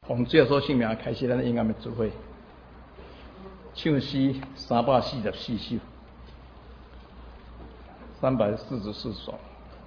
奉主耶稣圣名开始咱的音乐的聚会，唱诗344首，344首。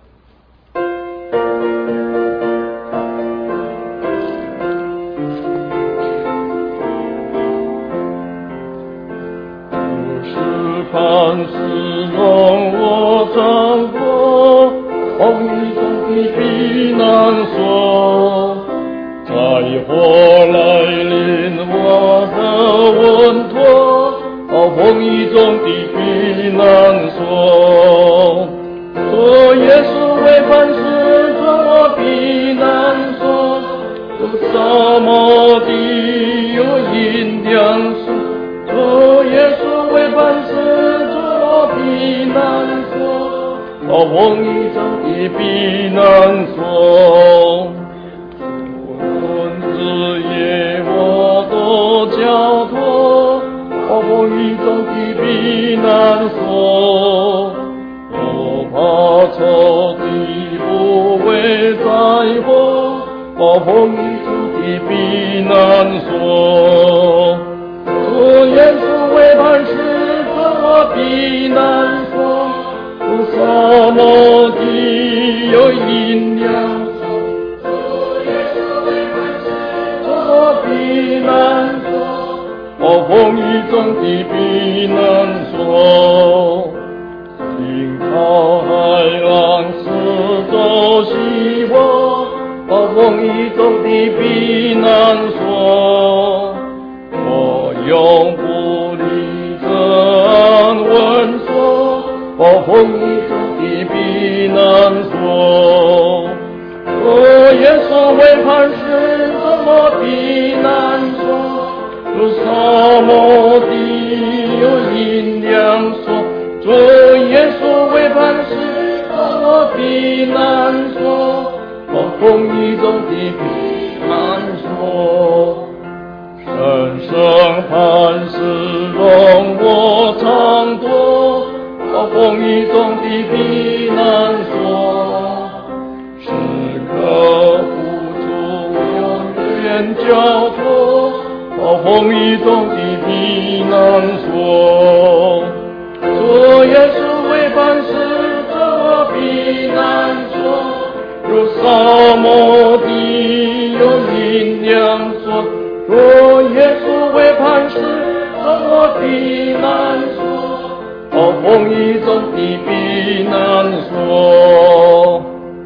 看世容我掌过，风雨中的避难所，在火来临我的稳妥，风雨中的避难所。主耶稣为磐石做我避难所，主沙漠地有阴凉所，主耶稣为磐石做避难所，风雨中的避难所。日夜我都交托，风雨中的避难所。我怕仇敌不会灾祸，风雨中的避难所。主耶稣为磐石做我避难所，主沙漠地有阴凉所，主耶稣为磐石做我避难所，风雨中的避难所。惊涛骇浪四周袭我，风雨中的避难所。我永不离这安稳所，风雨中的避难所。主耶稣为磐石做我避难所，主沙漠地有阴凉所，主耶稣为磐石做我避难所，风雨中的避难所。神圣磐石容我常躲，风雨中的避难所。时刻付出永远交托，风雨中的避难所。主耶稣为磐石做我避难所，如沙漠地有阴凉所，主耶稣为磐石做我避难所，风雨中的避难所。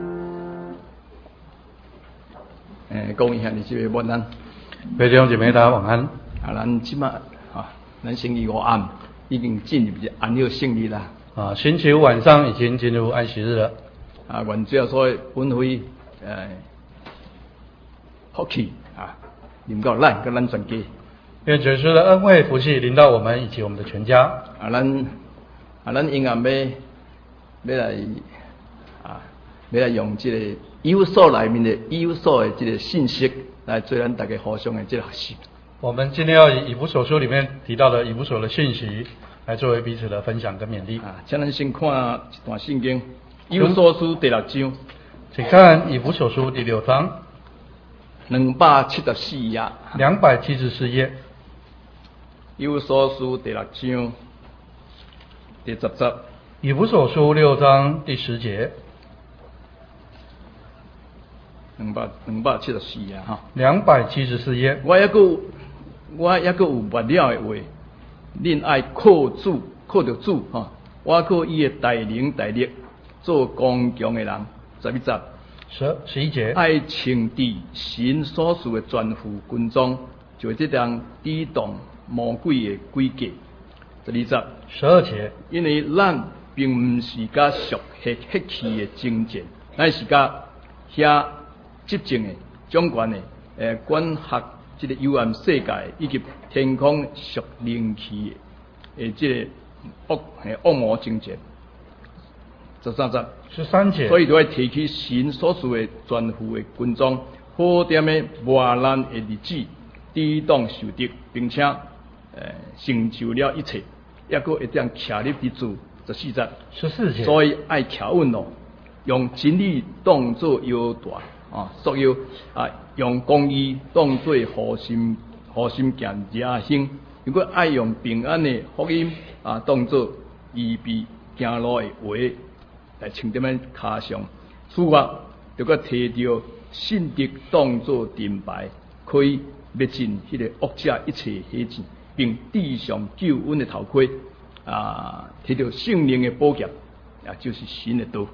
各位兄弟姊妹晚安。 各位弟兄姐妹大家晚安。 咱即马咱星期五暗已经进入安息圣日啦。 星期五晚上已经进入安息日了。 愿主耶稣恩惠福气临到咱跟咱全家。 愿主耶稣的恩惠福气临到我们以及我们的全家。 咱应该要来用这个以弗所里面的以弗所的这个信息来做咱大家互相的这个学习。我们今天要以以弗所书里面提到的以弗所的信息来作为彼此的分享跟勉励。 请咱先看一段圣经，以弗所书第6章， 请看以弗所书第6章 274页。 274页。 以弗所书第6章第10节。 以弗所书6章第10节。 274页 274页。 我还佫有末了的话，恁爱靠着主我靠伊的大能大力做刚强的人。 11节。 爱穿戴神所赐的全副军装，就这样抵挡魔鬼的诡计。 12节。 因为咱并不是甲属血气的争战，乃是甲遐执政的、掌权的、管辖这个幽暗世界以及天空属灵气的这个恶魔争战。 13节。 所以就要提起神所赐的全副的军装，好点的磨难的日子，抵挡受敌，并且成就了一切，也佫会当徛立伫主。 14节。 所以爱徛稳咯，用真理当作腰带， 属要用公义当作核心见热心。如果爱用平安的福音当作预备行路的话来穿在咱脚上，此外，就搁摕着信德当作盾牌，可以灭尽迄个恶者一切黑暗，并戴上救恩的头盔。摕着圣灵的宝剑，也就是神的道。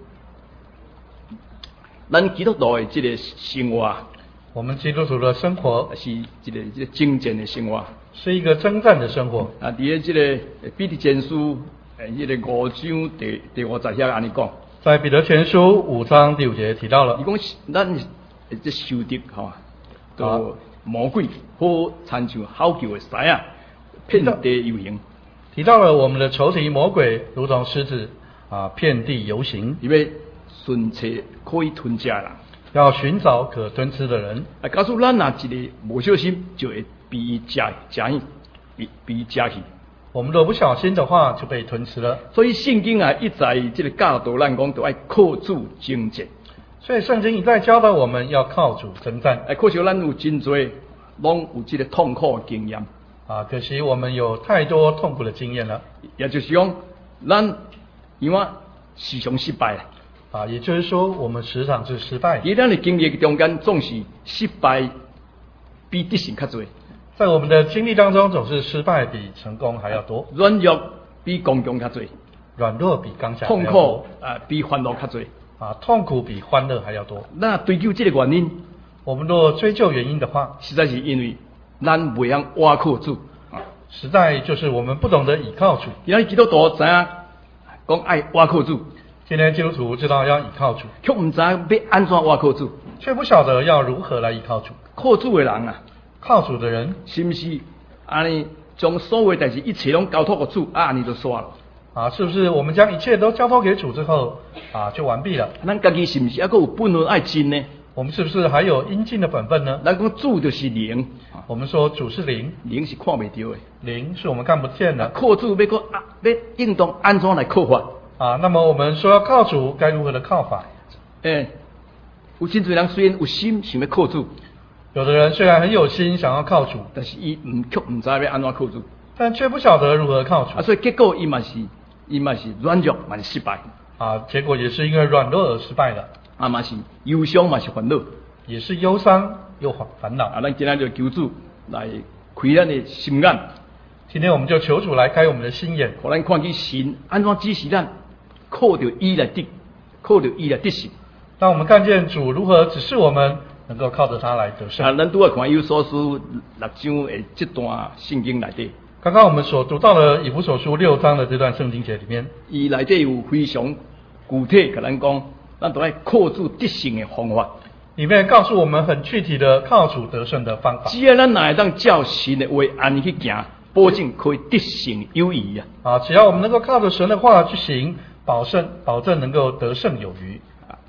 咱基督徒的这个生活， 我们基督徒的生活是这个征战的生活， 是一个征战的生活。 伫咧这个彼得前书迄个5章第50遐安尼讲， 在彼得前书5章第5节提到了， 伊讲咱这受敌都魔鬼好参像好球的狮啊，遍地游行。 提到了我们的仇敌魔鬼如同狮子遍地游行， 因为顺车可以吞吃啦， 要寻找可吞吃的人。 假使咱若一个无小心，就会被伊吃去。 我们若不小心的话，就被吞吃了。 所以圣经一再这个教导咱讲，都要靠主征战。 所以圣经一再教导我们要靠主征战。 可惜咱有真多，拢有这个痛苦的经验。 可惜我们有太多痛苦的经验了。 也就是讲，咱因为时常失败了。 也就是说，我们时常是失败的。 在咱的经历中间，总是失败比得胜较多。 在我们的经历当中，总是失败比成功还要多。 软弱比刚强较多。 软弱比刚强还要多。 痛苦比欢乐较多。 痛苦比欢乐还要多。 那追究这个原因， 我们若追究原因的话， 实在是因为咱袂晓倚靠主。 实在就是我们不懂得倚靠主。 今仔基督徒知影讲爱倚靠主， 今天基督徒知道要倚靠主， 却唔知要安怎倚靠主， 却不晓得要如何来倚靠主。 靠主的人靠主的人， 是不是安尼将所有代志一切拢交托给主安尼就煞了？ 是不是我们将一切都交托给主之后就完毕了？ 咱家己是不是还有本分爱尽呢？ 我们是不是还有应尽的本分呢？ 咱讲主就是灵， 我们说主是灵， 灵是看袂到的， 灵是我们看不见的。 靠主要应当安怎来靠法？ 那么我们说要靠主，该如何的靠法？ 有真侪人虽然有心想要靠主， 有的人虽然很有心想要靠主， 但是伊却唔知要安怎靠主， 但却不晓得如何靠主。 所以结果伊嘛是软弱，嘛是失败。 结果也是因为软弱而失败的。 嘛是忧伤，嘛是烦恼， 也是忧伤又烦恼。 咱今天就求主来开咱的心眼。 今天我们就求主来开我们的心眼， 互咱看见神安怎指示咱，靠着伊来得胜。 让我们看见主如何指示我们，能够靠着他来得胜。 咱拄看以弗所书6章的这段圣经内底。 刚刚我们所读到了以弗所书6章的这段圣经节里面， 伊内底有非常具体跟咱讲，咱都要靠主得胜的方法。 里面告诉我们很具体的靠主得胜的方法。 只要咱哪会当照神的话安尼去行，保证可以得胜有余只要我们能够靠着神的话去行，保证能够得胜有余。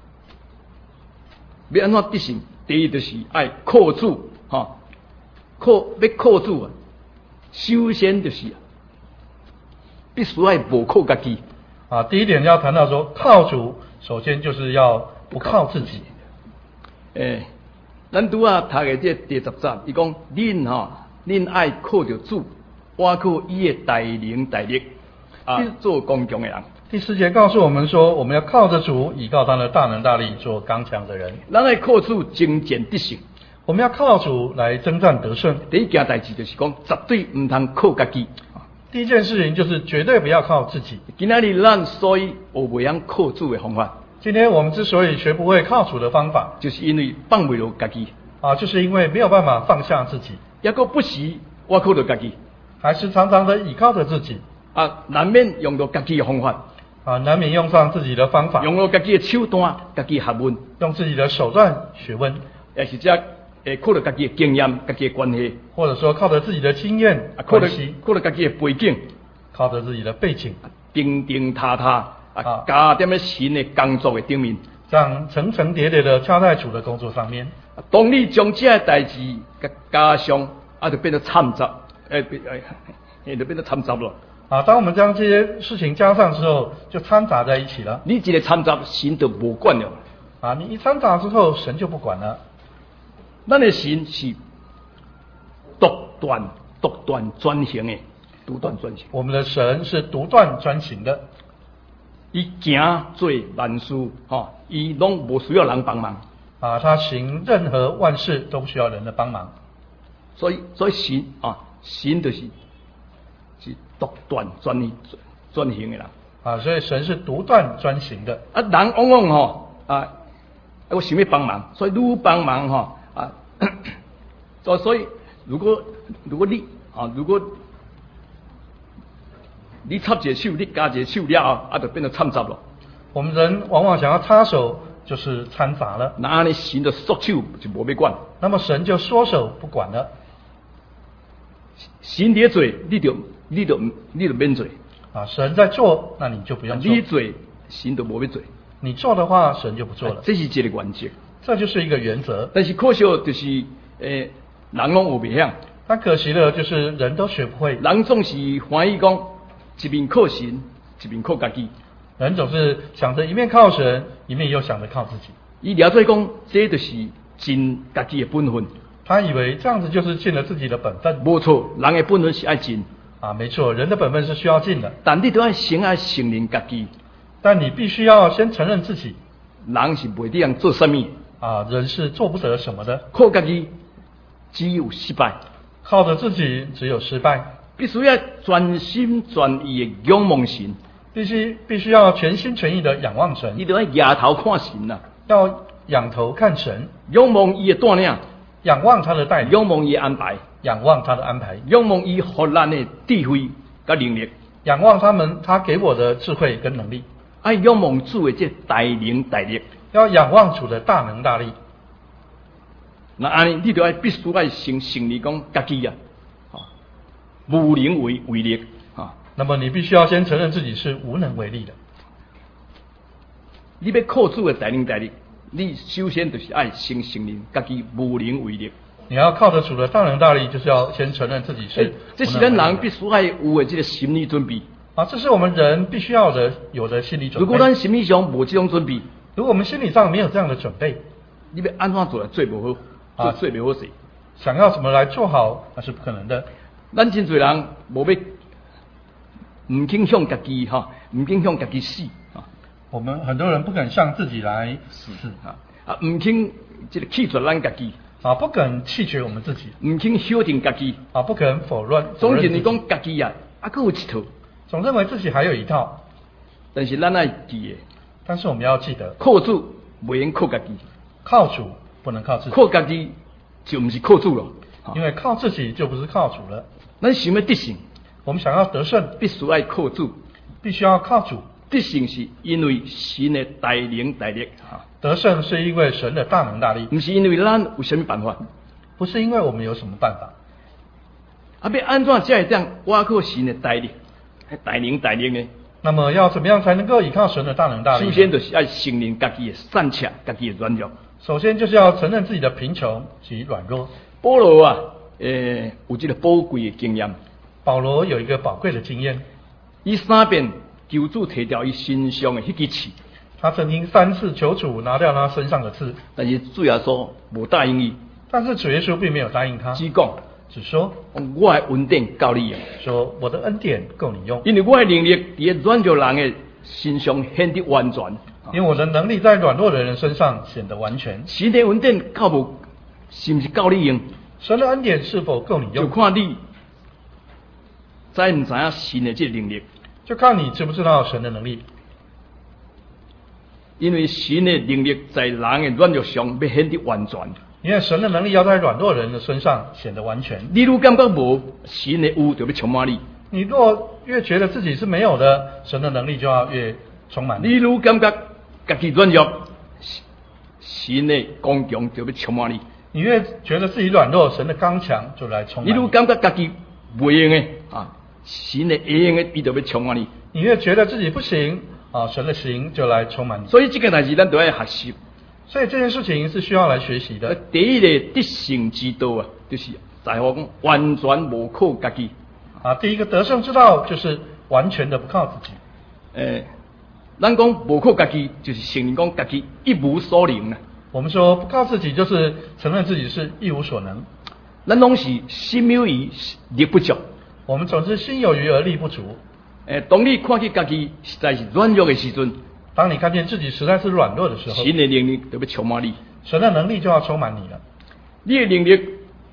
要安怎得胜？第一就是爱靠主，要靠主首先就是必须要无靠家己。 第一点要谈到说靠主，首先就是要不靠自己。 咱拄读的这第10章，伊讲恁爱靠着主，我靠伊的大能大力做刚强的人。 第4节告诉我们说，我们要靠着主，倚靠他的大能大力，做刚强的人。 咱爱靠主征战得胜， 我们要靠主来征战得胜。 第一件代志就是讲，绝对唔通靠家己。 第一件事情就是绝对不要靠自己。 今仔日咱所以学袂晓靠主的方法。 今天我们之所以学不会靠主的方法， 就是因为放不了家己就是因为没有办法放下自己， 也个不时我靠着家己， 还是常常的倚靠着自己难免用到家己的方法难免用上自己的方法， 用到家己的手段、家己的学问， 用自己的手段、学问， 也是靠着家己的经验、家己的关系， 或者说靠着自己的经验、关系， 靠着家己的背景， 靠着自己的背景， 定定踏踏加点在神的工作的顶面， 这样层层叠叠的加在主的工作上面。 当你将这些代志加上，就变得掺杂，就变得掺杂了。 当我们将这些事情加上之后，就掺杂在一起了。 你一个掺杂，神就无管了。 啊，你一掺杂之后，神就不管了。 咱的神是独断专行的，独断专行。 我们的神是独断专行的， 伊行做万事，伊拢无需要人帮忙。 啊，他行任何万事都不需要人的帮忙。 所以神就是独断专行的人。 啊，所以神是独断专行的。 啊，人往往我想要帮忙，所以愈帮忙所以如果你插一个手，你加一个手了后，就变成掺杂了。 我们人往往想要插手，就是掺杂了。 那安尼神就缩手就无要管。 那么神就缩手不管了。 神在做，你就免做。 啊，神在做，那你就不用做。 你做，神就无要做。 你做的话，神就不做了。 这是一个原则。 这就是一个原则。 但是可惜就是人拢学袂晓。 但可惜的就是人都学不会。 人总是欢喜讲一面靠神，一面靠家己。 人总是想着一面靠神，一面又想着靠自己。 伊了解讲，这就是尽家己的本分。 他以为这样子就是尽了自己的本分。 没错，人的本分是爱尽。 啊，没错，人的本分是需要尽的。 但你都要先承认家己。 但你必须要先承认自己。 人是袂得做什么。 啊，人是做不得什么的。 靠家己只有失败。 靠着自己只有失败。 必须要全心全意的仰望神。 必须要全心全意的仰望神。 你都要仰头看神呐。 要仰头看神。 仰望伊的带领。 仰望他的带领。 仰望伊的安排。 仰望他的安排。 仰望伊予咱的智慧甲能力。 仰望他给我的智慧跟能力。 爱仰望主的这大能大力。 要仰望主的大能大力。 那安尼，你就必须要承认讲家己无能为力那么你必须要先承认自己是无能为力的。 你要靠主的大能大力，你首先就是爱先承认家己无能为力。 你要靠着主的大能大力，就是要先承认自己是无能为力的。 这是咱人必须要有的这个心理准备。 啊，这是我们人必须要有的心理准备。 如果咱心理上无这种准备， 如果我们心理上没有这样的准备， 你要安怎做来做不好，做不好事。 想要怎么来做好，那是不可能的。 咱真侪人无要，唔肯向家己唔肯向家己死我们很多人不肯向自己来死唔肯这个弃绝咱家己不肯弃绝我们自己， 唔肯否定家己不肯否认。 总认为讲家己还有一套， 总认为自己还有一套。 但是咱爱记的， 但是我们要记得， 靠主不能靠家己， 靠主不能靠自己， 靠家己就不是靠主了。 因为靠自己就不是靠主了。 咱想要得胜， 我们想要得胜， 必须要靠主， 必须要靠主。 得胜是因为神的大能大力得胜是因为神的大能大力， 不是因为咱有什么办法， 不是因为我们有什么办法。 要安怎才会这样挖靠神的大力、大能大力呢？ 那么要怎么样才能够依靠神的大能大力？ 首先就是要承认家己的善巧、家己的软弱。 首先就是要承认自己的贫穷及软弱。 保罗有这个宝贵的经验。 保罗有一个宝贵的经验， 伊3遍求主提掉伊身上的迄支刺。 他曾经3次求主拿掉他身上的刺， 但是主耶稣无答应伊。 但是主耶稣并没有答应他，只说我的恩典够你用， 说我的恩典够你用， 因为我的能力在软弱人的身上显得完全， 因为我的能力在软弱的人身上显得完全。 神的恩典够无？是不是够你用？ 神的恩典是否够你用？ 就看你知唔知影神的这能力， 就看你知不知道神的能力。 因为神的能力在人的软弱上要显得完全。 因为神的能力要在软弱人的身上显得完全。 你如感觉无，神的有就要充满你。 你若越觉得自己是没有的，神的能力就要越充满你。 你如感觉家己软弱，神的刚强就要充满你。 你越觉得自己软弱，神的刚强就来充满你。 你如感觉家己不用的神的会用的，伊就要充满你。 你越觉得自己不行神的行就来充满你。 所以这个代志咱都要学习。 所以这件事情是需要来学习的。 第一个得胜之道就是在乎讲完全无靠家己。 第一个得胜之道就是完全的不靠自己。 咱讲无靠家己，就是承认讲家己一无所能啊。 我们说不靠自己，就是承认自己是一无所能。 咱拢是心有余力不足。 我们总是心有余而力不足。 当你看见家己实在是软弱的时阵， 当你看见自己实在是软弱的时候， 神的能力就要充满你。 神的能力就要充满你了。 你的能力，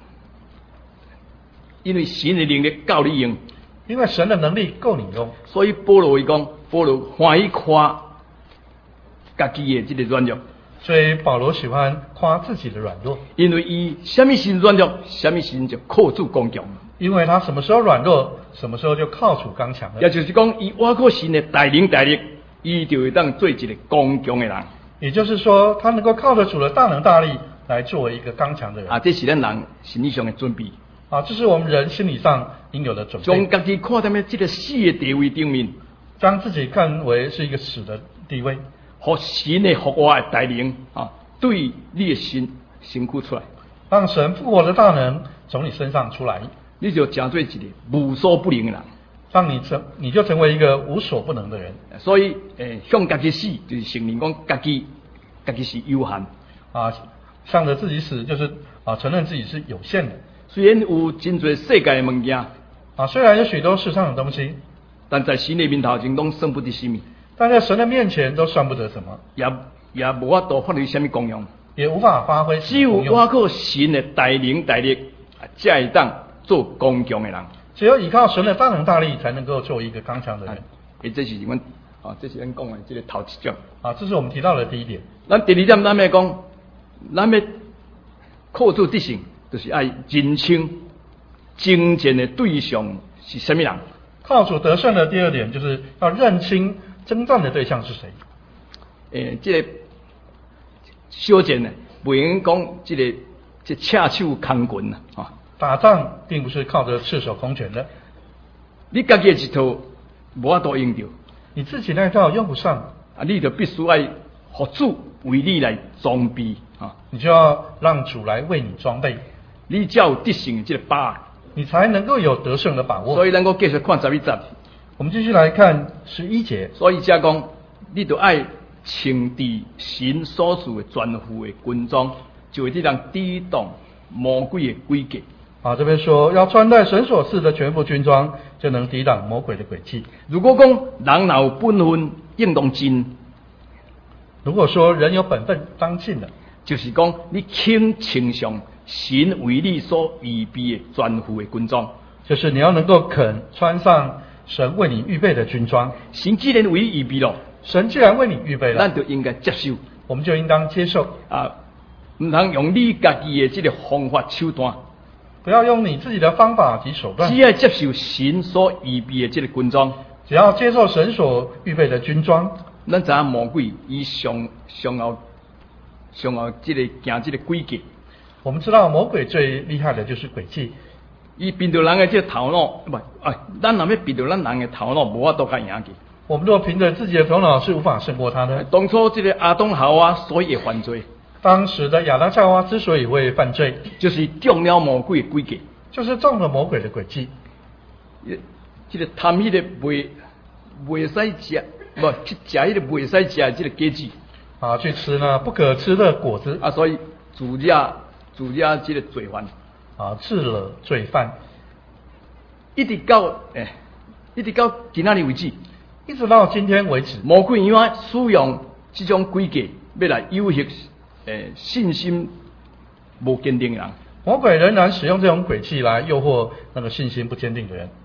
因为神的能力够你用， 因为神的能力够你用， 所以保罗伊讲，保罗欢喜夸家己的这个软弱。 所以保罗喜欢夸自己的软弱， 因为伊什么时软弱，什么时就靠主刚强。 因为他什么时候软弱，什么时候就靠主刚强了。 也就是讲，伊挖靠神的带领带力，伊就会当做一个刚强的人。 也就是说，他能够靠着主的大能大力来作为一个刚强的人。 这是咱人心理上的准备。 这是我们人心理上应有的准备。 将家己看在这个死的地位顶面， 将自己看为是一个死的地位， 和神的复活的带领对你的身躯出来， 让神复活的大能从你身上出来， 你就成做一个无所不能的人。 让你就成为一个无所不能的人。 所以向家己死，就是承认讲家己是有限。 向着自己死，就是承认自己是有限的。 虽然有真多世界的物件， 虽然有许多世上的东西， 但在神的面头前拢算不得什么。 但在神的面前都算不得什么， 也无法度发挥什么功用， 也无法发挥只有我靠神的带领带力，才会当做刚强的人。 只有依靠神的大能大力，才能够做一个刚强的人。 这是阮这是咱讲的这个头一种。 这是我们提到的第一点。 咱第二点，咱要讲，咱要靠主得胜，就是爱认清征战的对象是什么人。 靠主得胜的第二点，就是要认清征战的对象是谁。 这个小战呢，不用讲这赤手空拳啊。 打仗并不是靠着赤手空拳的， 你家己的一套无法度用到， 你自己那套用不上你就必须爱让主为你来装备你就要让主来为你装备， 你才有得胜的这个把握， 你才能够有得胜的把握。 所以咱继续看11节， 我们继续来看11节。 所以才讲，你就爱穿戴神所赐的全副的军装，就会让抵挡魔鬼的诡计。 这边说要穿戴神所赐的全副军装，就能抵挡魔鬼的诡计。 如果讲人有本分应当尽， 如果说人有本分当尽了， 就是讲你肯穿上神为你所预备的全副的军装， 就是你要能够肯穿上神为你预备的军装。 神既然为你预备了， 神既然为你预备了， 咱就应该接受， 我们就应当接受唔通用你家己的这个方法手段。 不要用你自己的方法及手段， 只要接受神所预备的这个军装， 只要接受神所预备的军装， 咱知影魔鬼伊上后这个行这个诡计。 我们知道魔鬼最厉害的就是诡计， 伊凭着人的这个头脑，咱若要凭着咱人的头脑，无法度甲赢去。 我们若凭着自己的头脑是无法胜过他的。 当初这个亚当夏娃所以会犯罪。 当时的亚当夏娃之所以会犯罪， 就是中了魔鬼的诡计， 就是中了魔鬼的诡计。 这个贪迄个袂使食，去食迄个袂使食的这个果子去吃呢不可吃的果子所以助惹这个罪犯治了罪犯， 一直到今仔日为止， 一直到今天为止， 魔鬼因为使用这种诡计，要来诱惑信心无坚定的人。 魔鬼仍然使用这种诡计来诱惑那个信心不坚定的人。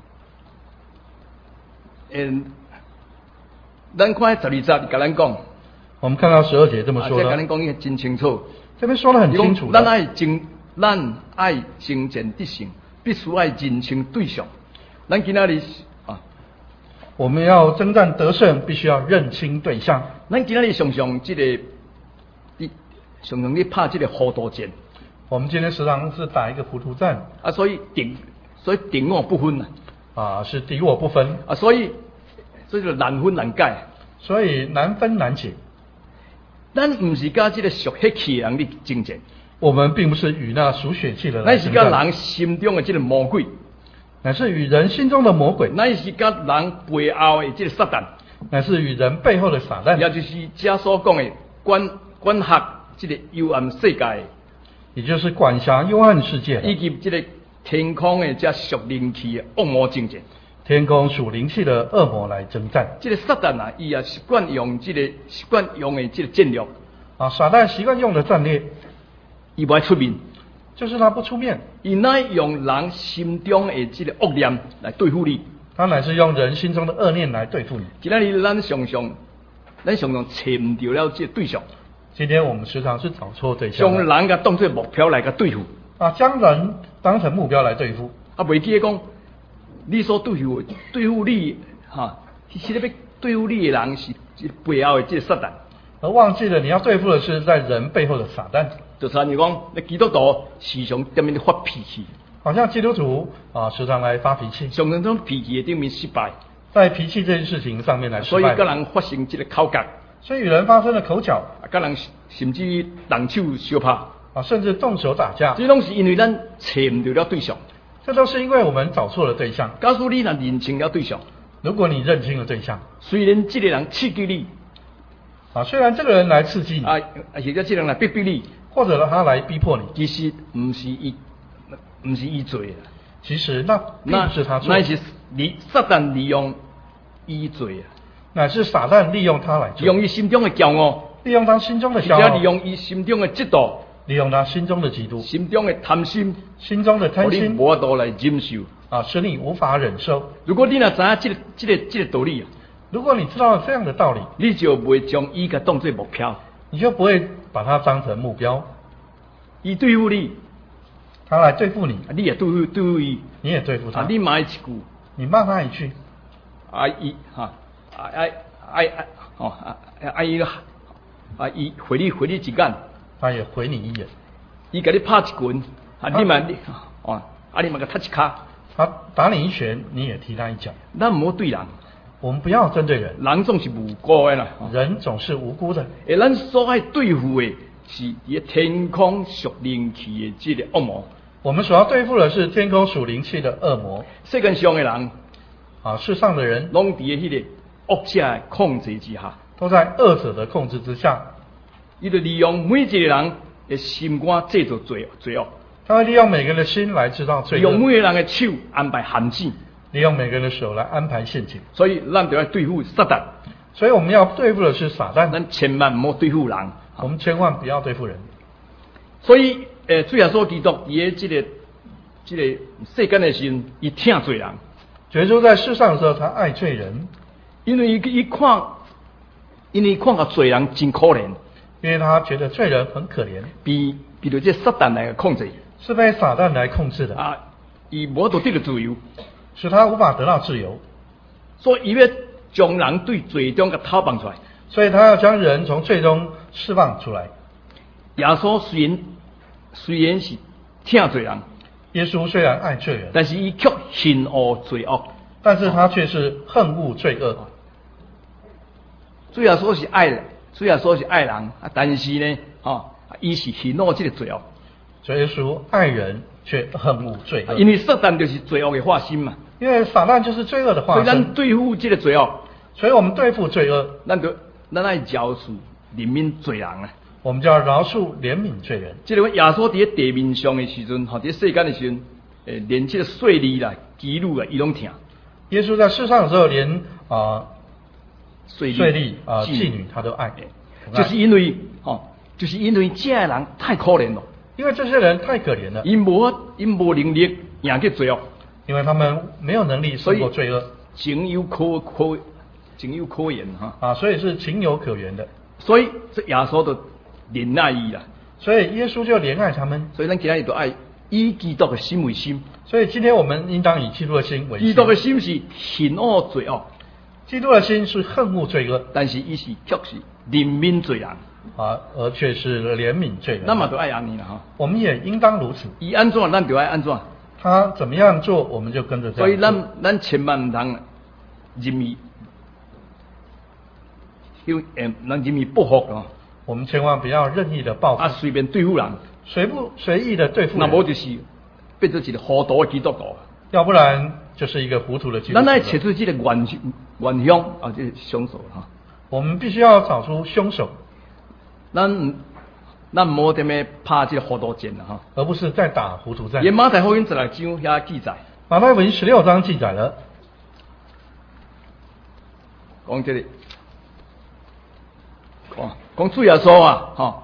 咱看12节甲咱讲， 我们看到12节这么说的， 甲咱讲伊真清楚， 这边说得很清楚的。 咱爱征战得胜，必须爱认清对象。咱今仔日我们要征战得胜，必须要认清对象。 咱今仔日常常咧拍这个糊涂战。 我们今天时常是打一个糊涂战所以敌我不分是敌我不分所以就难分难解， 所以难分难解。 咱不是跟这个属血气的人咧征战， 我们并不是与那属血气的人乃是跟人心中的这个魔鬼， 乃是与人心中的魔鬼， 乃是跟人背后的这个撒旦， 乃是与人背后的撒旦， 也就是遮所讲的管辖这个幽暗世界， 也就是管辖幽暗世界的以及这个天空的这属灵气的恶魔征战。 天空属灵气的恶魔来征战。 这个撒旦啊，伊也习惯用的这个战略， 撒旦习惯用的战略， 伊不爱出面， 就是他不出面， 伊乃用人心中的这个恶念来对付你。 他乃是用人心中的恶念来对付你。 今仔日咱常常找唔到了这个对象， 今天我们时常是找错对象将人甲当作目标来甲对付。 将人当成目标来对付。 袂记得讲，你所对付你其实要对付你的人是背后的这个撒旦， 而忘记了你要对付的是在人背后的撒旦。 就是你讲，那基督徒时常在面发脾气， 好像基督徒时常来发脾气， 常常从脾气的顶面失败， 在脾气这件事情上面来失败， 所以跟人发生这个口角， 所以与人发生了口角， 跟人甚至动手相拍， 甚至动手打架， 这拢是因为咱找唔到了对象。 这都是因为我们找错了对象。 假使你若认清了对象， 如果你认清了对象， 虽然这个人刺激你， 虽然这个人来刺激你， 或者这个人来逼你， 或者他来逼迫你， 其实唔是伊做的， 其实那并不是他做的， 乃是撒旦利用伊做的， 乃是撒旦利用他来做， 利用伊心中的骄傲， 利用他心中的骄傲， 或者利用伊心中的嫉妒， 利用他心中的嫉妒， 心中的贪心， 心中的贪心， 无法度来忍受， 使你无法忍受。 如果你若知影这个道理， 如果你知道这样的道理， 你就不会将伊个当作目标， 你就不会把它当成目标。 伊对付你， 他来对付你， 你也对付伊， 你也对付他。 你骂一句， 你骂他一句， 伊回你一眼， 他也回你一眼。 伊给你拍一拳，你嘛给他踢一脚， 他打你一拳，你也踢他一脚。 咱唔好对人， 我们不要针对人， 人总是无辜的啦， 人总是无辜的。 咱所爱对付的是伊天空属灵气的这个恶魔。 我们所要对付的是天空属灵气的恶魔。 世界上的人， 世上的人， 拢伫迄个恶者的控制之下， 都在恶者的控制之下。 伊就利用每一个人的心肝制造罪恶。 他会利用每个人的心来制造罪恶， 利用每个人的手安排陷阱， 利用每个人的手来安排陷阱。 所以咱就要对付撒旦。 所以我们要对付的是撒旦， 咱千万唔好对付人。 我们千万不要对付人。 所以，主耶稣基督伊的这个世间的心，伊疼罪人。 耶稣在世上的时候，他爱罪人， 因为伊看到罪人真可怜， 因为他觉得罪人很可怜， 被着这撒旦来控制， 是被撒旦来控制的。 伊无得到自由， 使他无法得到自由， 所以伊要将人对罪中给讨放出来。 所以他要将人从罪中释放出来。 耶稣虽然是疼罪人， 耶稣虽然爱罪人， 但是伊却恨恶罪恶， 但是他却是恨恶罪恶。 主耶稣是爱人，但是呢，伊是恨恶这个罪恶。 所以耶稣爱人却恨恶罪恶， 因为撒旦就是罪恶的化身嘛。 因为撒旦就是罪恶的化身， 所以咱对付这个罪恶， 所以我们对付罪恶， 咱爱饶恕怜悯罪人啊。 我们就要饶恕怜悯罪人。 这个耶稣伫地面上的时阵，伫世间的时阵，连这个税吏啦、妓女啊，伊拢疼。 耶稣在世上的时候，连税吏妓女他都爱， 就是因为这人太可怜了。 因为这些人太可怜了， 因无能力赢过罪恶， 因为他们没有能力胜过罪恶， 情有可原所以是情有可原的。 所以这耶稣就怜爱伊啦， 所以耶稣就怜爱他们。 所以咱今日就爱以基督的心为心。 所以今天我们应当以基督的心为心。 基督的心是恨恶罪恶， 基督的心是恨恶罪恶， 但是伊是却是怜悯罪人而却是怜悯罪人。 那么就爱安尼啦我们也应当如此。 伊安怎，咱就爱安怎。 他怎么样做，我们就跟着这样做。 所以咱千万唔通任意，咱任意报复我们千万不要任意的报复， 随便对付人， 随意的对付人。 那无就是变成一个糊涂的基督徒。 要不然就是一个糊涂的基督徒。 咱爱找出这个元凶啊，这是凶手哈。 我们必须要找出凶手， 咱无踮咧拍这个糊涂战啦哈， 而不是在打糊涂战。 也马太福音16章遐记载， 马太福音16章记载了， 讲这个，讲主耶稣啊，哈，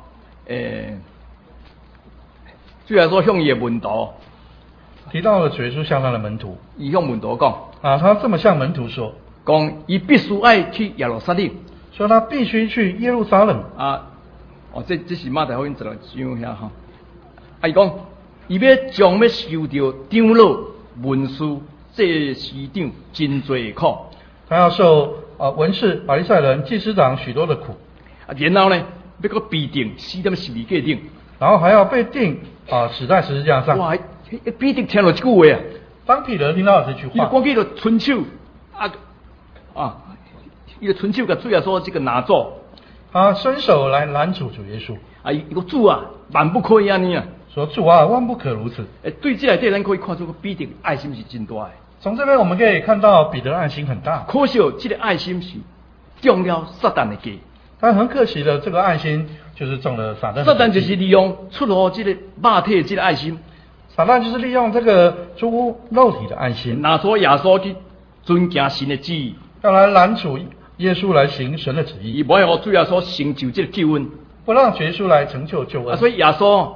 主耶稣向伊的门徒， 提到了主耶稣向他的门徒， 伊向门徒讲， 他这么向门徒说， 讲伊必须爱去耶路撒冷， 说他必须去耶路撒冷。 这是马太福音16章遐哈，伊讲伊要将要受到长老、文士、祭司长真多的苦， 他要受文士、法利赛人、祭司长许多的苦， 然后呢，要个被定死在十字架顶， 然后还要被钉死在十字架上。 哇，彼得听了这句话啊！ 当彼得听到这句话， 伊讲起了伸手伊就伸手甲主耶稣这个拿走， 他伸手来拦阻主耶稣。 伊个主啊，万不可以安尼啊！ 说主啊，万不可如此。 对这内底咱可以看出个彼得爱心是真大的。 从这边我们可以看到彼得的爱心很大， 可惜这个爱心是中了撒旦的计。 但很可惜的，这个爱心就是中了撒旦的计。 撒旦就是利用出乎这个肉体这个爱心， 撒旦就是利用这个出乎肉体的爱心， 拿出耶稣去遵行神的旨意， 要来拦阻耶稣来行神的旨意， 伊无要主耶稣成就这个救恩， 不让耶稣来成就救恩。 所以耶稣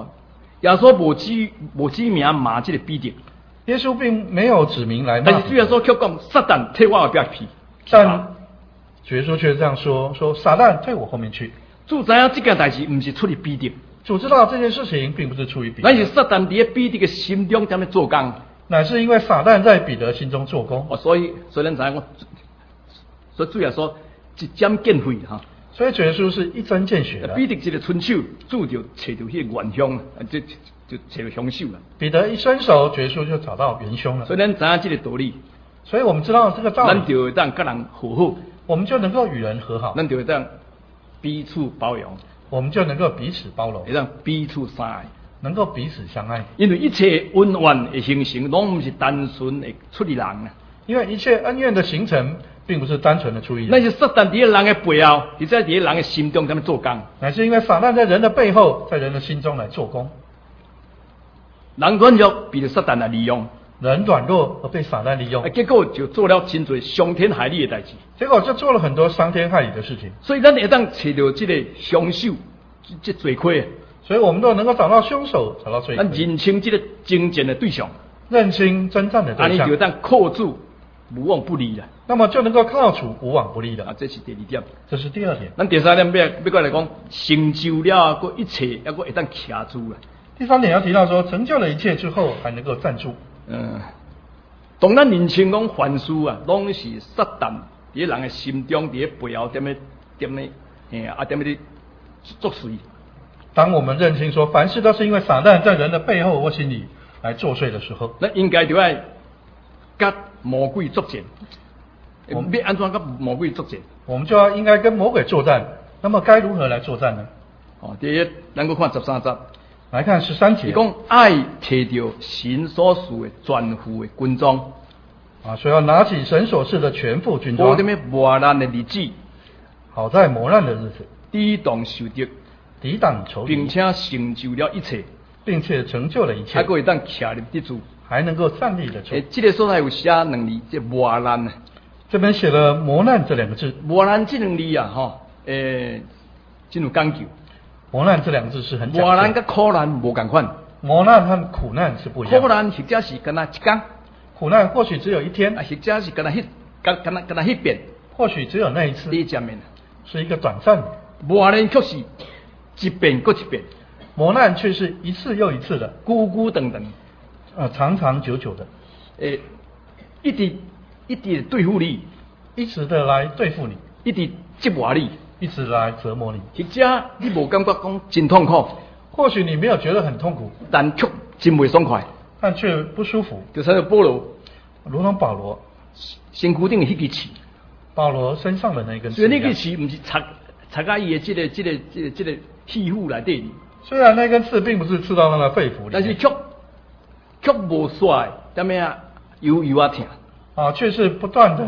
无指名骂这个彼得。 耶稣并没有指明来骂， 但是主耶稣却讲撒旦退我后边去。 但主耶稣却这样说撒旦退我后面去。 主知影这件代志不是出于彼得， 主知道这件事情并不是出于彼得， 乃是撒旦在彼得的心中在那做工， 乃是因为撒旦在彼得心中做工。 所以咱知影所以主耶稣一针见血哈。 所以主耶稣是一针见血的。 彼得这个伸手，主就找到迄个元凶，就找到凶手了。 彼得一伸手，主耶稣就找到元凶了。 所以咱知影这个道理， 所以我们知道这个道理， 咱就会当跟人和好， 我们就能够与人和好， 咱就会当彼此包容， 我们就能够彼此包容， 会当彼此相爱， 能够彼此相爱。 因为一切恩怨的形成，拢不是单纯的出于人啊。 因为一切恩怨的形成，并不是单纯的出于人， 那是撒旦在人的背后，在人的心中在那做工， 乃是因为撒旦在人的背后，在人的心中来做工。 人软弱被撒旦来利用， 人软弱而被撒旦利用， 结果就做了真多伤天害理的代志， 结果就做了很多伤天害理的事情。 所以咱会当找到这个凶手，这罪魁， 所以我们都能够找到凶手，找到罪魁， 咱认清这个征战的对象， 认清征战的对象， 就当靠主无往不利了。 那么就能够靠主无往不利的。 这是第二点。 这是第二点。 咱第三点要过来讲，成就了个一切，还个会当徛住了。 第三点要提到说，成就了一切之后还能够站住。 当咱认清讲凡事啊，拢是撒旦在人的心中，在背后点咧作祟。 当我们认清说凡事都是因为撒旦在人的背后或心里来作祟的时候， 那应该就要跟魔鬼作战。要安怎跟魔鬼作战？ 我们就要应该跟魔鬼作战。那么该如何来作战呢？ 第一，咱个看13节。 来看13节， 伊讲爱摕到神所赐的全副的军装， 所以要拿起神所赐的全副军装， 好在磨难的日子， 好在磨难的日子， 抵挡仇敌， 抵挡仇敌， 并且成就了一切， 并且成就了一切， 还可以当徛立得住， 还能够站立得住。 这个所在有写两字，这磨难啊。 这边写了磨难这两个字， 磨难这两字啊，真有讲究。 磨难这两个字是很讲究。 磨难跟苦难无同款。 磨难和苦难是不一样的。 苦难或者是跟他一天， 苦难或许只有一天， 或者是跟他一遍， 或许只有那一次， 第一见面是一个短暂的。 磨难却是一遍又一遍， 磨难却是一次又一次的， 孤孤等等， 长长久久的， 一直对付你， 一直的来对付你， 一直折磨你， 一直来折磨你， 或者你无感觉讲真痛苦， 或许你没有觉得很痛苦， 但却真袂爽快， 但却不舒服。 就像保罗， 如同保罗身躯顶的迄支刺， 保罗身上的那根刺， 所以那个刺不是插在伊的这个皮肤内底， 虽然那根刺并不是刺到那个肺腑里， 但是却无煞，踮咩啊，有啊疼。 却是不断的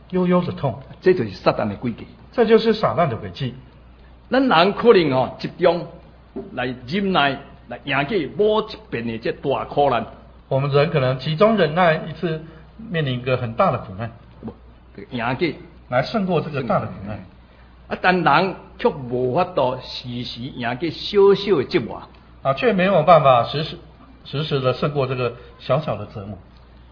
悠悠的痛， 这就是撒旦的诡计。 这就是撒旦的诡计。 咱人可能集中来忍耐，来赢过某一边的这大苦难。 我们人可能集中忍耐一次，面临一个很大的苦难， 赢过来胜过这个大的苦难。 但人却无法度时时赢过小小的折磨。 却没有办法时时的胜过这个小小的折磨。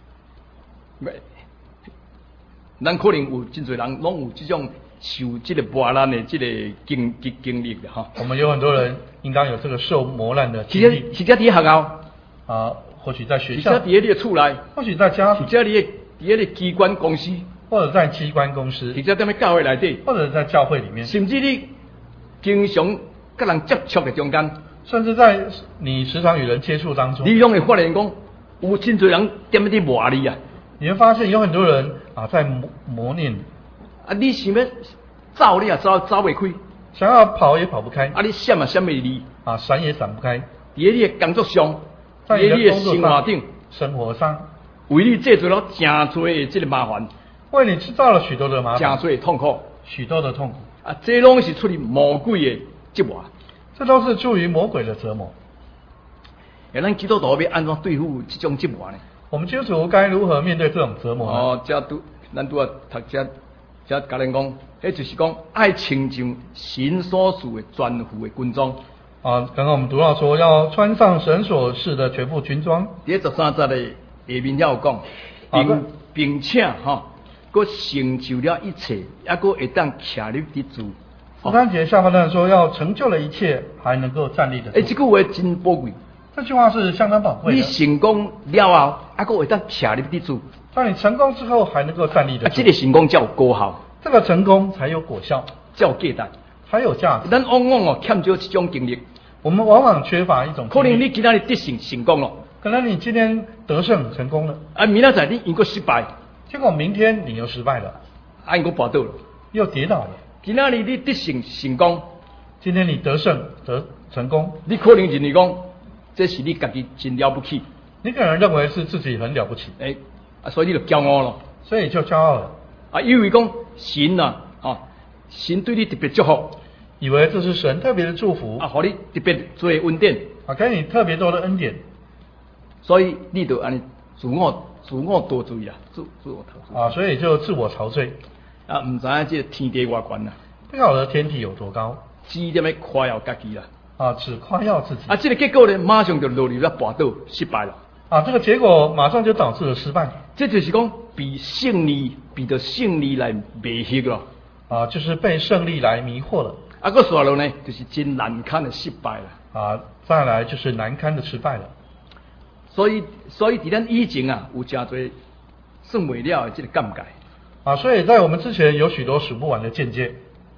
咱可能有真侪人拢有这种受这个磨难的这个经历的哈。 我们有很多人应当有这个受磨难的经历。 是在学校或许在学校， 是在你的厝内， 或许在家， 是在你的机关公司， 或者在机关公司， 是在教会内底， 或者在教会里面， 甚至你经常跟人接触的中间， 甚至在你时常与人接触当中， 你拢会发现讲，有真侪人踮在磨你啊。 你会发现有很多人在磨练你。 你想要走，你也走袂开； 想要跑也跑不开。 你闪也闪袂离。 闪也闪不开。 在你的工作上， 在你的生活顶， 生活上， 为你制造了真多的这个麻烦， 为你制造了许多的麻烦， 真多的痛苦， 许多的痛苦。 这拢是出于魔鬼的折磨。 这都是出于魔鬼的折磨。 咱基督徒要安怎对付这种折磨呢？ 我们基督徒该如何面对这种折磨呢？ 咱读这教人讲，那就是讲爱穿上神所赐的全副的军装。 刚刚我们读到说要穿上神所赐的全副军装。 第13节的下面有讲，并且佫成就了一切，还佫会当站立得住。 13节下半段说要成就了一切，还能够站立得住。 这句话真宝贵。 这句话是相当宝贵的。 你成功了后，还佫会当站立得住。 当你成功之后，还能够站立得住。 这个成功才有果效。 这个成功才有果效， 才有价值， 才有价值。 咱往往欠缺这种经历。 我们往往缺乏一种经历。 可能你今天得胜成功了， 可能你今天得胜成功了， 明仔载你又失败， 结果明天你又失败了， 又跌倒了， 又跌倒了。 今天你得胜成功， 今天你得胜成功， 你可能认为讲，这是你自己真了不起。 你可能认为是自己很了不起， 所以你就骄傲了， 所以就骄傲了。 以为讲神神对你特别祝福， 以为这是神特别的祝福， 给你特别多的恩典， 给你特别多的恩典， 所以你就安尼自我得罪啦，自我陶醉所以就自我陶醉唔知影这天地外悬啦， 不晓得天体有多高， 只点要夸耀自己啦， 只夸耀自己， 这个结果呢，马上就落入了跋倒，失败了。 这个结果马上就导致了失败。 这就是讲比着胜利来迷惑了。 就是被胜利来迷惑了。 个下落呢，就是真难堪的失败了。 再来就是难堪的失败了。 所以伫咱以前有真多算袂了的这个感慨。 所以在我们之前有许多数不完的见解。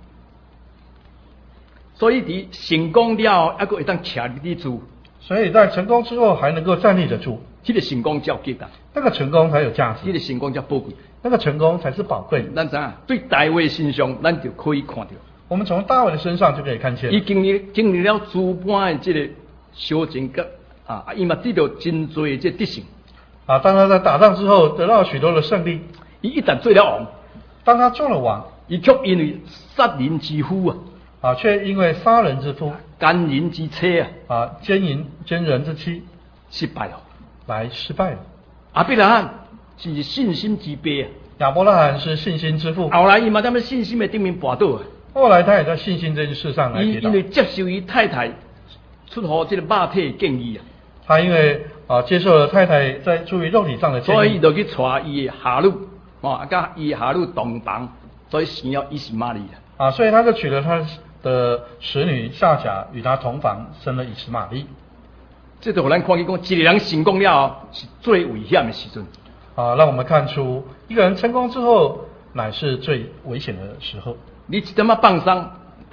所以伫成功了后，还佫会当站立得住。 所以在成功之后还能够站立得住， 这个成功才有价值， 那个成功才有价值， 这个成功才宝贵， 那个成功才是宝贵。 咱知影对大卫身上，咱就可以看到。 我们从大卫的身上就可以看见， 伊经历了诸般的这个修正甲伊嘛得到真多的这得胜。 当他在打仗之后得到许多的胜利， 伊一旦做了王， 当他做了王， 伊却因为杀人之夫却因为杀人之夫、 奸人之妻奸人之妻失败了， 来失败了。 亚伯拉罕是信心之辈亚伯拉罕是信心之父， 后来伊嘛在信心的顶面跋倒后来他也在信心这件事上来跌倒， 因为接受伊太太出乎这个肉体的建议他因为接受了太太在出于肉体上的建议， 所以就去带伊的下女甲伊下女同房，所以生了伊是玛利所以他就娶了他的使女夏甲，与他同房，生了以实玛利。 这就让咱看见讲，一个人成功了后是最危险的时阵。 让我们看出一个人成功之后，乃是最危险的时候。 你一点放松，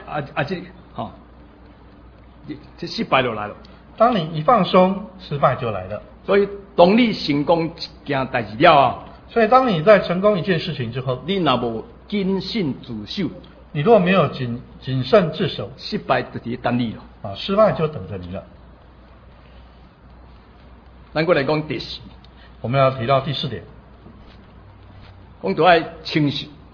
这失败就来了。 当你一放松，失败就来了。 所以，当你成功一件代志了所以当你在成功一件事情之后， 你若无谨慎自守， 你如果没有谨慎自守， 失败就伫等你了。 失败就等着你了。 咱过来讲第4， 我们要提到第4点， 讲就要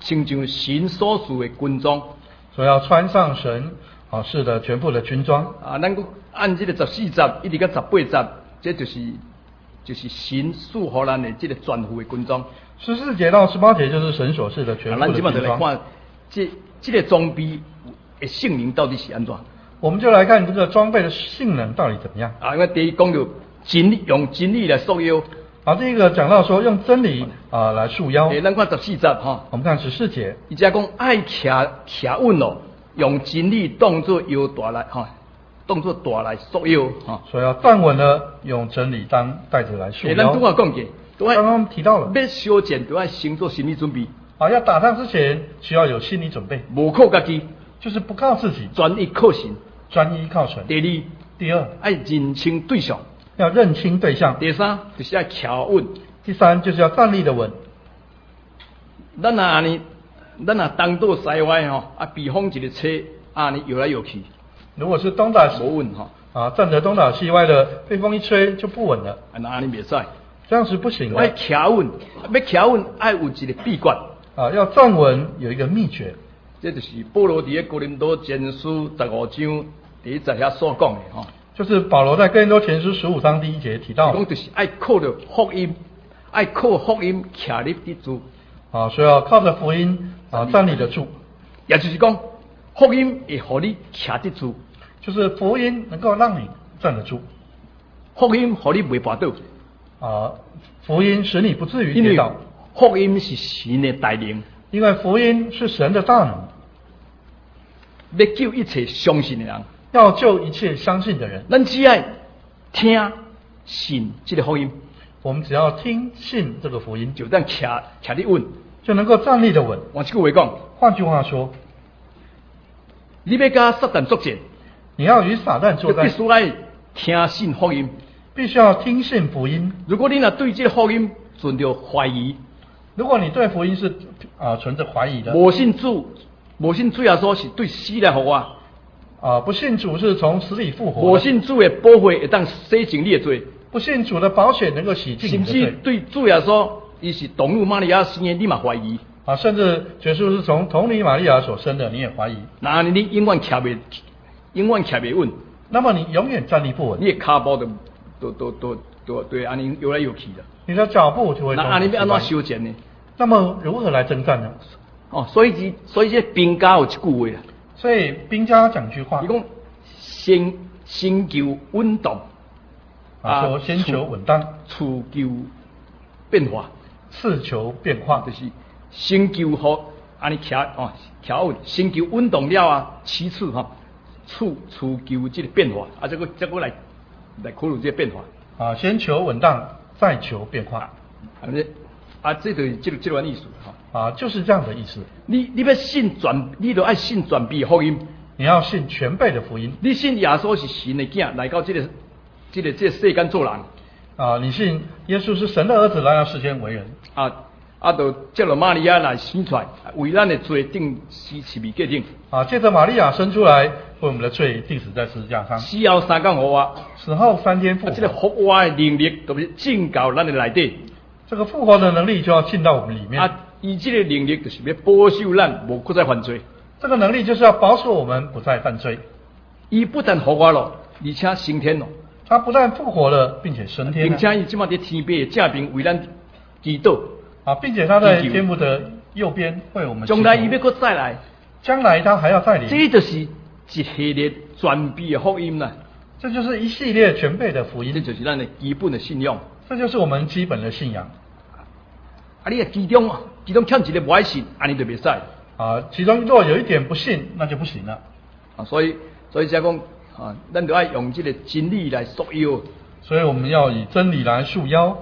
穿上神所赐的军装。 所以要穿上神是的全部的军装。 咱佫按这个14节一直到18节，这就是神赐予咱的这个全副的军装。 14节到18节就是神所赐的全副的军装。 咱即摆就来看这个装备的性能到底是安怎？ 我们就来看这个装备的性能到底怎么样。 因为第一讲到用真理来束腰。 第一个讲到说用真理来束腰。 咱看14节我们看14节， 伊只讲爱徛稳咯，用真理当作腰带来当作带来束腰所以要站稳了，用真理当带子来束腰。 咱拄仔讲过， 刚刚提到了， 要修剪都要先做心理准备。 要打仗之前需要有心理准备， 无靠家己， 就是不靠自己， 专一靠神， 专一靠神。第二， 爱认清对象， 要认清对象。 第三，就是要徛稳。 第三，就是要站立的稳。 咱东倒西歪避风一个车尼摇来摇去。 如果是东打无稳站着东倒西歪的，被风一吹就不稳了。 安尼袂使， 这样是不行的。 爱徛稳，要徛稳爱有一个秘诀。 要站稳有一个秘诀。 这就是保罗伫哥林多前书15章第1节遐所讲的就是保罗在哥林多前书15章第1节提到， 讲就是爱靠着福音，爱靠福音徛立得住。 所以要靠着福音站立得住。 也就是讲，福音会互你徛得住， 就是福音能够让你站得住。 福音互你袂跌倒。 福音使你不至于跌倒。 福音是神的大能， 因为福音是神的大能， 要救一切相信的人， 要救一切相信的人。 咱只要听信这个福音， 我们只要听信这个福音， 就当徛得稳， 就能够站立的稳。 换句话讲， 换句话说， 你要跟撒旦作战， 你要与撒旦作战， 必须来听信福音， 必须要听信福音。 如果你若对这个福音存着怀疑， 如果你对福音是存着怀疑的， 无信主耶稣是对死来复活， 不信主是从死里复活， 无信主的保会会当洗净你的罪， 不信主的保险能够洗净你的罪， 甚至对主耶稣伊是童女玛利亚生的，你嘛怀疑甚至耶稣是从童女玛利亚所生的，你也怀疑， 那你永远徛袂稳， 那么你永远站立不稳， 你的脚步都对安尼摇来摇去的， 你的脚步就会。 那安尼要安怎修剪呢？ 那么如何来征战呢？ 所以这兵家有一句话啊。 所以兵家讲句话， 伊讲先求稳当， 说先求稳当， 次求变化， 次求变化， 就是先求好安尼徛稳，先求稳当了其次次求这个变化，这个来考虑这个变化。 先求稳当，再求变化。 这就是这段意思就是这样的意思。 你要信你就爱信全备福音。 你要信全备的福音。 你信耶稣是神的囝，来到这个世间做人。 你信耶稣是神的儿子，来到世间为人。 就借着玛利亚来生出来，为咱的罪定死十字架顶。 借着玛利亚生出来，为我们的罪定死在十字架上。 死后3天复活， 死后3天复活。 这个复活的能力，就是进到咱的内底。 这个复活的能力就要进到我们里面。 以这个能力就是要保守咱无再犯罪。 这个能力就是要保守我们不再犯罪。 伊不但复活了，而且升天了。 他不但复活了，并且升天了， 并且伊即马在天边正边为咱祈祷。 并且他在天父的右边为我们祈祷。 将来伊要再来， 将来他还要再临。 这就是一系列全备的福音啦。 这就是一系列全备的福音。 这就是咱的基本的信仰。 这就是我们基本的信仰。 你的其中欠一个不爱信，安尼就袂使。 其中若有一点不信，那就不行了。 所以才讲咱就爱用这个真理来束腰。 所以我们要以真理来束腰。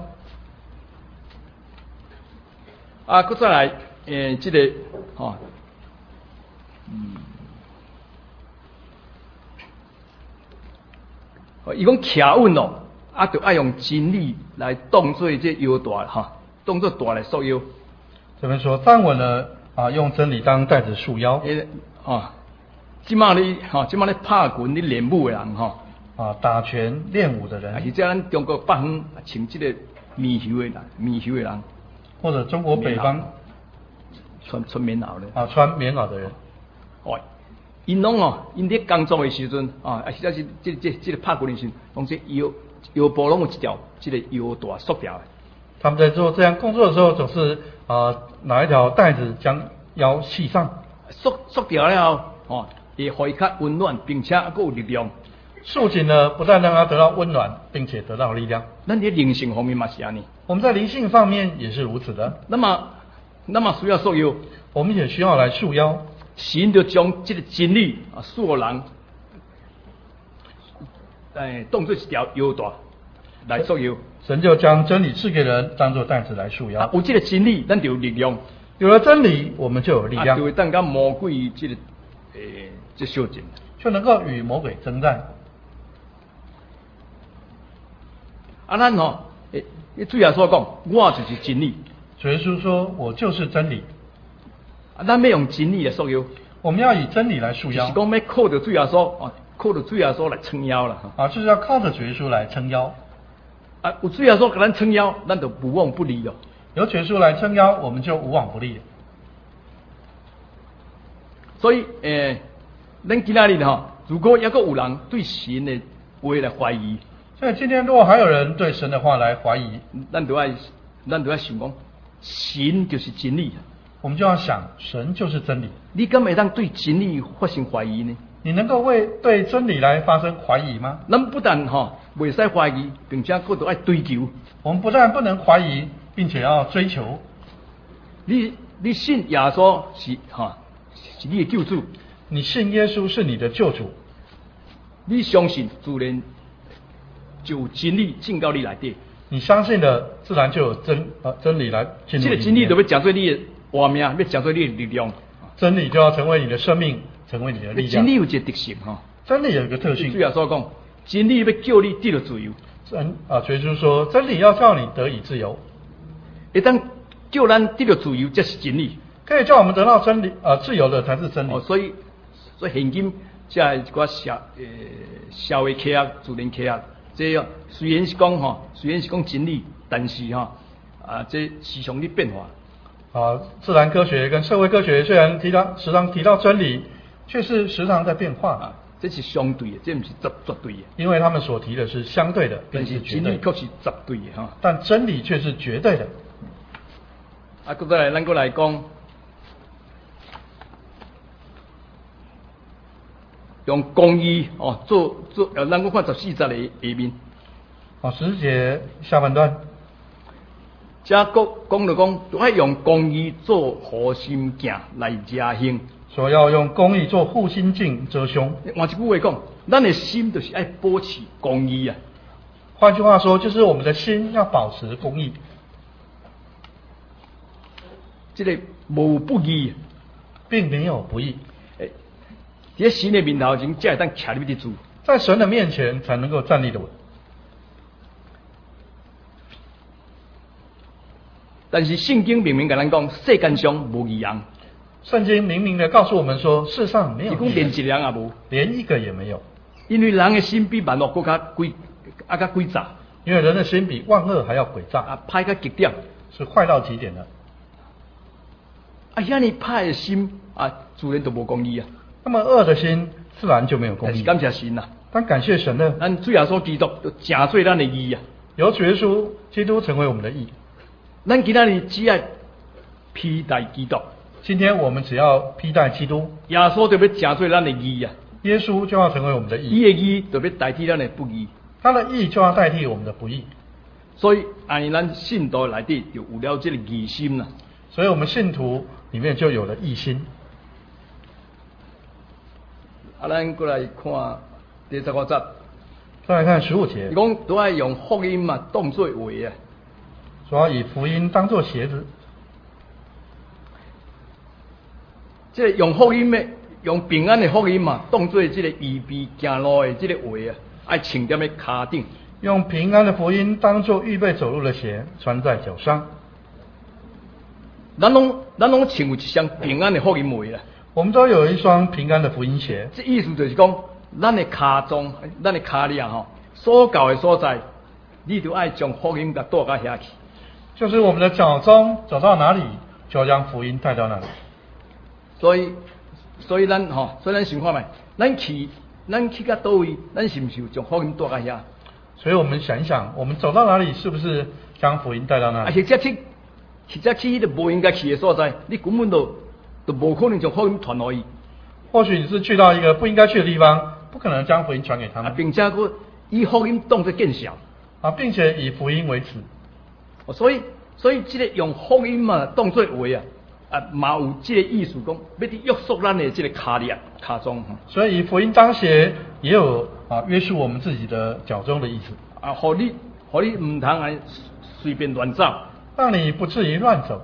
搁再来，这个伊讲徛稳咯，就爱用真理来当做这腰带当做带来束腰。 这边说站稳了用真理当带子束腰。 即马咧拍拳咧练武的人打拳练武的人， 或者咱中国北方穿这个棉袖的人， 或者中国北方穿棉袄的。 啊，穿棉袄的人。 哦，因拢哦，因咧工作的时阵啊，实在是这个拍骨的时阵，拢这腰部拢有一条这个腰带束掉的。 他们在做这样工作的时候，总是拿一条带子将腰系上， 束掉了后，哦，会互伊较温暖，并且还有力量。 束紧了，不但让他得到温暖，并且得到力量。 咱在灵性方面嘛是安尼。 我们在灵性方面也是如此的。 那么需要束腰， 我们也需要来束腰。 神就将这个真理啊，使我人当作一条腰带来束腰。 神就将真理赐给人，当作带子来束腰。 有这个真理，咱就有力量。 有了真理，我们就有力量， 就会当甲魔鬼这个这相争， 就能够与魔鬼征战。 咱主耶稣讲，我就是真理。 主耶稣说，我就是真理。 咱要用真理来束腰， 我们要以真理来束腰。 就是讲要靠着主耶稣靠着主耶稣来撑腰啦。 就是要靠着主耶稣来撑腰。 有主耶稣给咱撑腰，咱就无往不利了。 有主耶稣来撑腰，我们就无往不利了。 所以咱今仔日如果还有人对神的话来怀疑， 所以今天如果还有人对神的话来怀疑， 咱就要想讲，神就是真理。 我们就要想，神就是真理。 你敢会当对真理发生怀疑呢？ 你能够对真理来发生怀疑吗？ 咱不但袂使怀疑，并且佫都要追求。 我们不但不能怀疑，并且要追求。 你信耶稣是你的救主， 你信耶稣是你的救主， 你相信自然就有真理进到你内底。 你相信的，自然就有真理来进入你里面。 这个真理就要成做你的活命，要成做你的力量。 真理就要成为你的生命，成为你的力量。 真理有一个特性真理有一个特性。 主耶稣讲，真理要叫你得到自由。 主耶稣说，真理要叫你得以自由。 一旦叫咱得到自由，这是真理。 可以叫我们得到真理自由的才是真理。 所以现今这一个社会科学、自然科学，这虽然是讲真理，但是这时常的变化。 自然科学跟社会科学虽然时常提到真理，却是时常在变化。 这是相对的，这不是绝对的。 因为他们所提的是相对的， 但是真理却是绝对的但真理却是绝对的。 再来，咱过来讲，用公义做，咱我看14节的下面。 14节下半段。 这讲就讲，要用公义做护心镜来遮胸。 说要用公义做护心镜遮胸。 换一句话讲，咱的心就是要保持公义啊。 换句话说，就是我们的心要保持公义。 这个无不义， 并没有不义。 在神的面头前，才会当徛得住。 在神的面前才能够站立得稳。 但是圣经明明跟咱讲，世间上无义人。 圣经明明的告诉我们说，世上没有义人， 连一人也无， 连一个也没有。 因为人的心比万恶更加诡诈。 因为人的心比万恶还要诡诈， 歹到极点， 是坏到极点的。 遐尼歹的心自然就无公义啊。 那么恶的心自然就没有公义。 但是感谢神但感谢神呢， 咱主耶稣基督就成做咱的义啊。 由主耶稣基督成为我们的义。 咱今仔日只要披戴基督。 今天我们只要披戴基督， 耶稣就要成做咱的义啊。 耶稣就要成为我们的义。 伊的义就要代替咱的不义。 他的义就要代替我们的不义。 所以按咱信徒内底就有了这个义心啦。 所以我们信徒里面就有了义心。 咱过来看第15节。 再来看15节。 伊讲都要用福音当作鞋啊。 主要以福音当作鞋子。 这个用福音的，用平安的福音当作这个预备行路的这个鞋啊，爱穿在脚顶。 用平安的福音当作预备走路的鞋，穿在脚上。 咱拢穿有一双平安的福音鞋啦。 我们都有一双平安的福音鞋。 这意思就是讲，咱的脚中，咱的脚链所到的所在，你就爱将福音给带到遐去。 就是我们的脚中走到哪里， 就要将福音带到那里。 所以咱想看觅，咱去到倒位，咱是不是有将福音带到遐？ 所以我们想一想，我们走到哪里，是不是将福音带到那里？ 或者去迄个无应该去的所在，你根本都无可能将福音传落去。 或许你是去到一个不应该去的地方，不可能将福音传给他们。 并且佫以福音当作见效。 并且以福音为耻。 所以这个用福音嘛当作话嘛有这个意思讲，要去约束咱的这个卡中。 所以以福音当鞋也有约束我们自己的脚中的意思。 互你唔通随便乱走， 让你不至于乱走。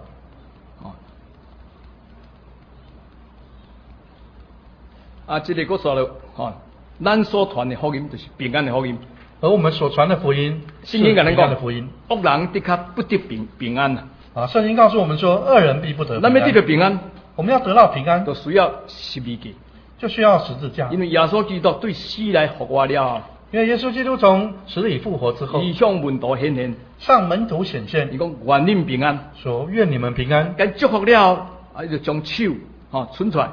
这个佫说了咱所传的福音就是平安的福音。 而我们所传的福音是平安的福音。 恶人的确不得平安圣经告诉我们说，恶人必不得平安。 咱要得到平安， 我们要得到平安， 就需要十字架， 就需要十字架。 因为耶稣基督对死来复活了。 因为耶稣基督从死里复活之后， 伊向门徒显现， 向门徒显现， 伊讲愿恁平安， 说愿你们平安。 该祝福了，就将手伸出来，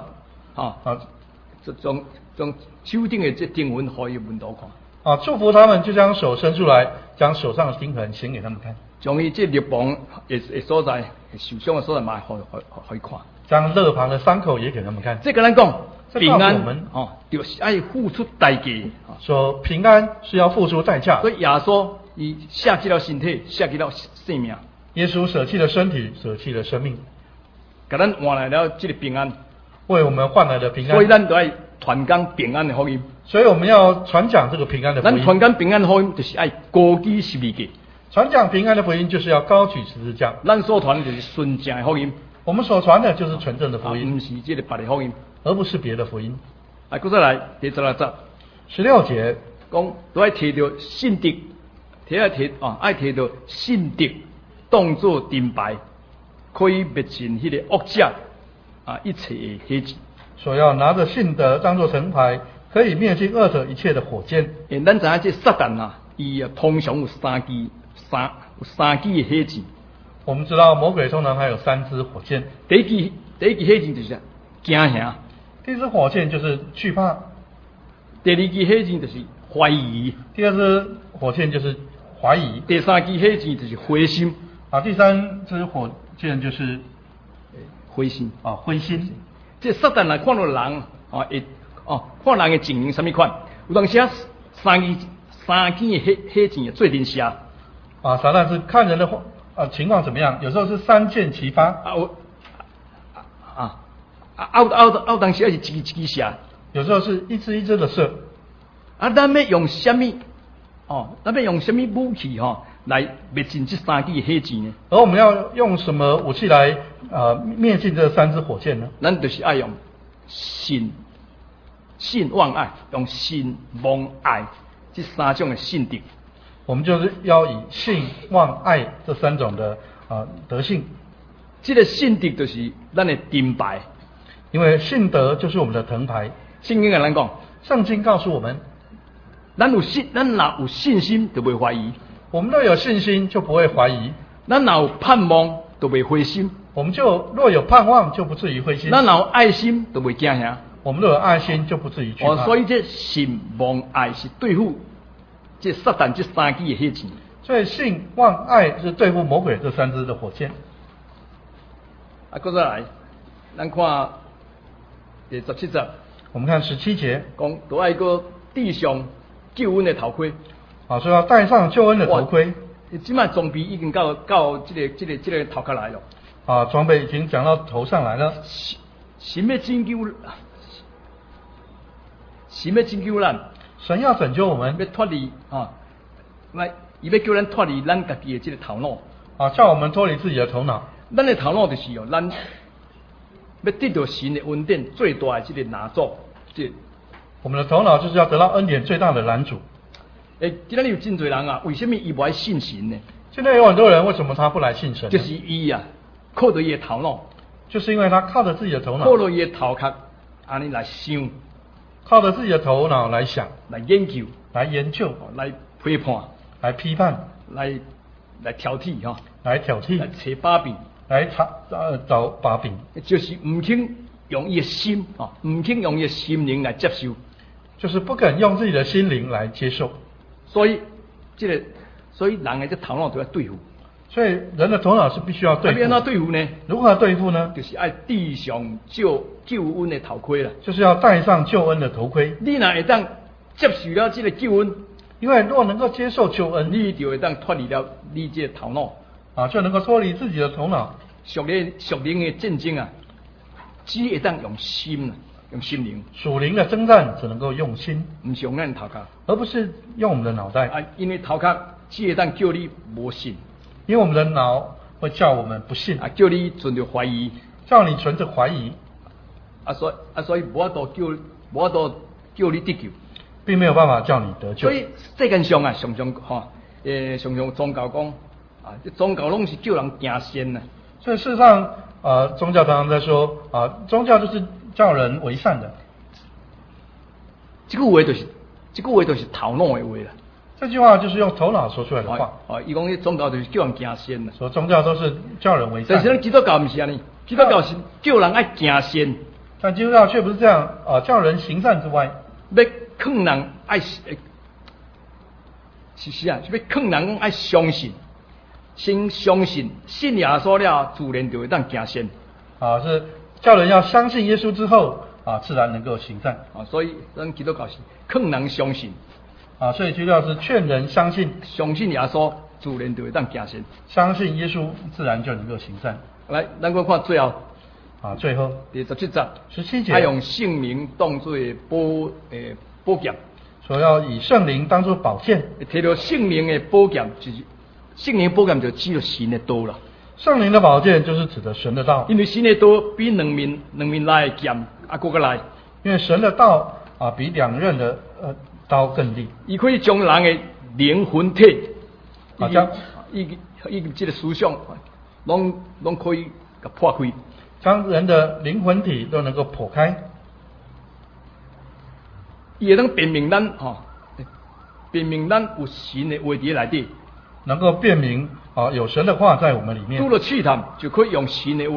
将手顶的这经文互伊门徒看。 祝福他们，就将手伸出来，将手上的钉痕显给他们看。 将伊这肋旁的所在、受伤的所在嘛，互伊看。 将肋旁的伤口也给他们看。 这跟咱讲平安， 我们就是要付出代价。 说平安是要付出代价。 所以耶稣伊舍弃了身体，舍弃了性命。 耶稣舍弃了身体，舍弃了生命， 给咱换来了这个平安， 为我们换来了平安。 所以咱都要传讲平安的福音。 所以我们要传讲这个平安的福音。 咱传讲平安的福音，就是要高举十字架。 传讲平安的福音，就是要高举十字架。 咱所传的就是纯正的福音。 我们所传的就是纯正的福音， 不是这个别的福音， 而不是别的福音。 再来第16节 ，16节讲都要提到信德，爱提到信德当作盾牌，可以灭尽迄个恶者一切的黑子。 所要拿着信德当作城牌，可以灭尽恶者一切的火箭。 咱知影这撒旦伊通常有三支的黑子。 我们知道魔鬼通常还有3支火箭。 第一支黑子就是惊吓， 第一支火箭就是惧怕， 第二支黑子就是怀疑， 第2支火箭就是怀疑， 第3支黑子就是灰心。 第3支火箭就是灰心灰心。 这撒旦看到人看人的情形什么款，有当时三支的黑子做阵势撒旦是看人的情况怎么样，有时候是3箭齐发当时也是一支射， 有时候是一支一支的射。 咱要用什么武器来灭尽这3支黑子呢？ 而我们要用什么武器来灭尽这3支火箭呢？ 咱就是要用信望爱，用信望爱这3种的信德。 我们就是要以信望爱这3种的德性。 这个信德就是咱的盾牌， 因为信德就是我们的藤牌。 圣经跟咱讲， 圣经告诉我们， 咱若有信心，就不会怀疑。 我们若有信心，就不会怀疑。 咱若有盼望，就不会灰心。 我们若有盼望，就不至于灰心。 咱若有爱心，就不会惊吓。 我们若有爱心，就不至于惧怕。 所以这信望爱是对付这撒旦这3支的黑子。 所以信望爱是对付魔鬼这3支的火箭。 再来，咱看第17节。 我们看17节， 讲都爱个地上救恩的头盔。 所以要戴上救恩的头盔。 现在装备已经到这个头壳来了。 装备已经讲到头上来了。 神要拯救咱。 神要拯救我们， 要脱离伊要叫咱脱离咱家己的这个头脑。 叫我们脱离自己的头脑。 咱的头脑就是咱要得到神的恩典最大的这个拿主。 我们的头脑就是要得到恩典最大的拦阻。 今天有真多人为什么伊不爱信神呢？ 现在有很多人为什么他不来信神？ 就是伊靠着伊的头脑， 就是因为他靠着自己的头脑， 靠着伊的头壳，安尼来想， 靠着自己的头脑来想， 来研究， 来批判， 来批判， 来挑剔来挑剔， 来找把柄， 来找把柄， 就是唔肯用伊嘅心啊，唔肯用伊嘅心灵来接受， 就是不肯用自己的心灵来接受。 所以人嘅这头脑都要对付。 所以人的头脑是必须要对付。 要安怎对付呢？ 如何对付呢？ 就是要戴上救恩的头盔啦。 就是要戴上救恩的头盔。 你若会当接受了这个救恩， 因为若能够接受救恩， 你就会当脱离了你这个头脑啊，就能够脱离自己的头脑。 属灵的战争啊，只会当用心啊，用心灵。 属灵的征战只能够用心， 唔是用咱头壳， 而不是用我们的脑袋。 啊，因为头壳只会当叫你无信， 因为我们的脑会叫我们不信， 啊，叫你存着怀疑， 叫你存着怀疑， 所以无法度叫你得救， 并没有办法叫你得救。 所以世间上啊，常常宗教讲啊，宗教拢是叫人行善啊。 所以事实上，宗教常常在说啊，宗教就是叫人为善的。 这句话就是头脑的话啦。 这句话就是用头脑说出来的话。 伊讲宗教就是叫人行善啦。 说宗教都是叫人为善。 但是咱基督教不是安尼，基督教是叫人爱行善。 但基督教却不是这样叫人行善之外， 要劝人爱是啊，要劝人爱相信。先相信，信耶稣了，自然就会当行善。 是叫人要相信耶稣之后自然能够行善。 所以咱基督教是劝人相信。 所以基督教是劝人相信耶稣，自然就会当行善。 相信耶稣，自然就能够行善。 来，咱看最后。 最后第17节，他用圣灵当作宝剑， 说要以圣灵当作宝剑。 摕到圣灵的宝剑，就是圣灵宝剑就指着神的道啦。 圣灵的宝剑就是指的神的道， 因为神的道比两面来的剑更加来。 因为神的道比两刃的刀更利。 伊可以将人的灵魂体，以这个思想，拢可以给破开。 将人的灵魂体都能够破开， 伊会当辨明咱有神的话伫内底， 能够辨明有神的话在我们里面。 拄了试探，就可以用神的话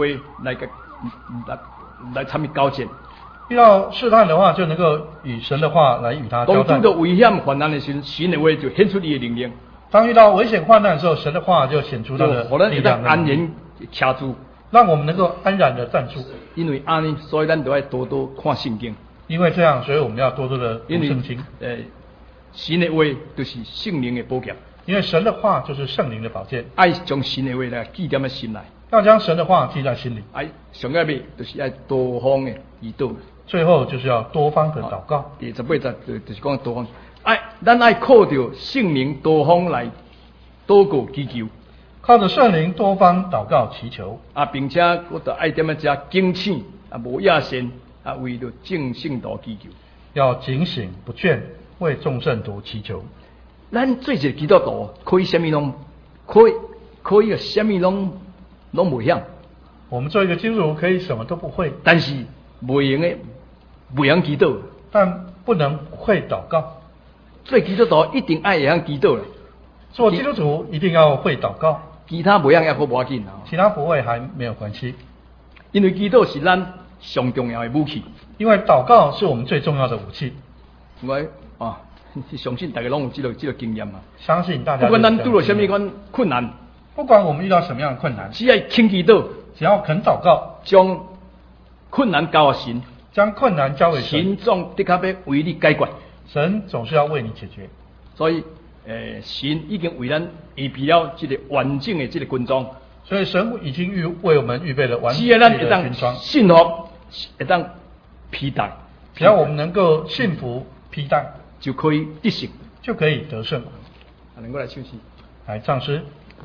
来参与交战。 遇到试探的话，就能够以神的话来与他交战。 当遇到危险患难的时候，神的话就显出你的力量。 当遇到危险患难的时候，神的话就显出他的力量。 安然卡住。 让我们能够安然的站住。 因为安尼，所以咱都要多多看圣经。 因为这样，所以我们要多多的读圣经。 神的话就是圣灵的宝剑。 因为神的话就是圣灵的宝剑。 爱将神的话来记在心内。 要将神的话记在心里。 上个尾就是要多方的祈祷。 最后就是要多方的祷告。 第18节就是讲多方。咱爱靠着圣灵多方来祷告祈求。 靠着圣灵多方祷告祈求并且我都爱点么加警醒无野心为了正圣道祈求。 要警醒不倦，为众圣徒祈求。 咱做一个基督徒，可以什么拢可以什么拢袂晓。 我们做一个基督徒可以什么都不会， 但是袂晓祈祷， 但不能会祷告。 做基督徒一定爱会晓祈祷。 做基督徒一定要会祷告。 其他不样也好无要紧其他不会还没有关系， 因为祈祷是咱上重要的武器。 因为祷告是我们最重要的武器。 我相信大家拢有这个经验相信大家不管咱遇到什么款困难， 不管我们遇到什么样的困难， 只要肯祈祷， 只要肯祷告， 将困难交给神， 将困难交给神总的确要为你解决。 神总是要为你解决。 所以神已经为咱预备了这个完整的这个军装， 所以神已经为我们预备了完整的军装。 信服，会当披戴， 只要我们能够信服披戴， 就可以得胜， 就可以得胜。 能够来休息， 来唱诗。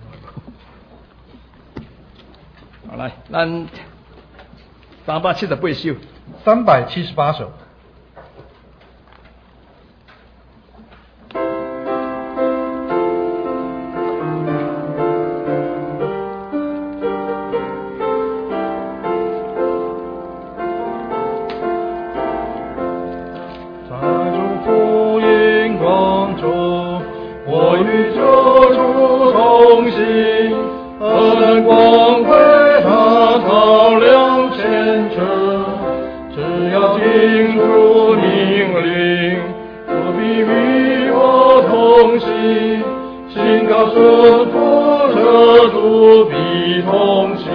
好，来，咱378首 ，378首。 我与救主同行，何等光辉！ 靠顺服得主必同行，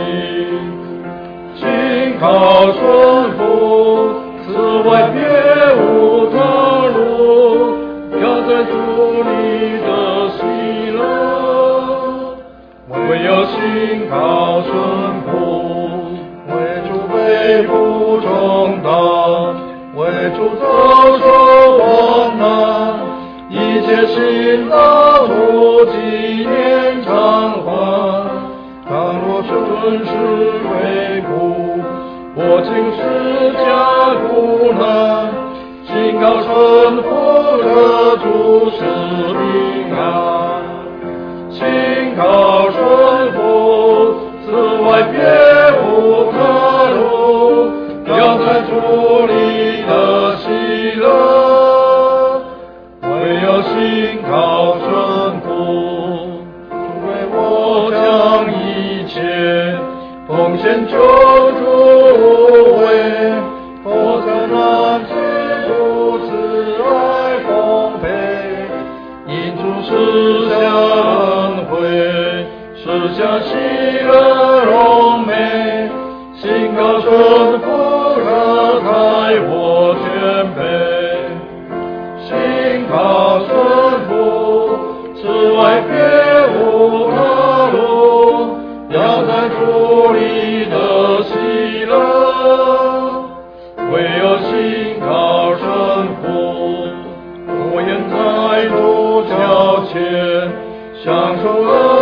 请靠顺服，此外别无他路，要在主里的喜乐，唯有信靠顺服，为主背负重担，为主遭受患难，一切辛劳不纪念偿还。倘若顺势为苦，我竟是加苦难，信靠顺服得主是平安，信靠顺服，此外别无他路，要在主里的喜乐，唯有信靠顺服，主为我将一切奉献救主无畏，我怎能知主慈爱丰沛，因主施下恩惠，施下喜乐荣美，信靠顺服可开我全备，信靠顺服，此外别无他路，要在主里的喜乐，唯有信靠顺服，我愿在主脚前享受恩